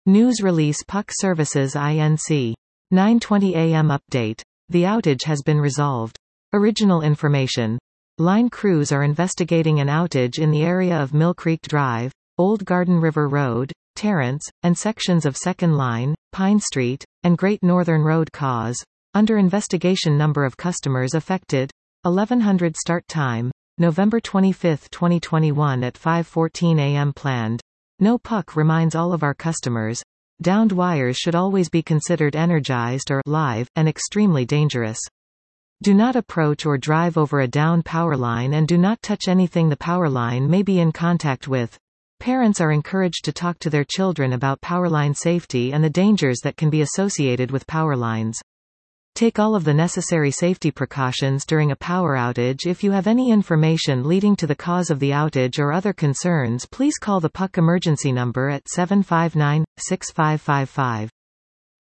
News release PUC Services Inc. 9:20 a.m. update. The outage has been resolved. Original information. Line crews are investigating an outage in the area of Mill Creek Drive, Old Garden River Road, Terrence, and sections of Second Line, Pine Street, and Great Northern Road cause. Under investigation. Number of customers affected. 1100 start time. November 25, 2021 at 5:14 a.m. planned. No PUC reminds all of our customers. Downed wires should always be considered energized or live, and extremely dangerous. Do not approach or drive over a down power line and do not touch anything the power line may be in contact with. Parents are encouraged to talk to their children about powerline safety and the dangers that can be associated with power lines. Take all of the necessary safety precautions during a power outage. If you have any information leading to the cause of the outage or other concerns, please call the PUC emergency number at 759-6555.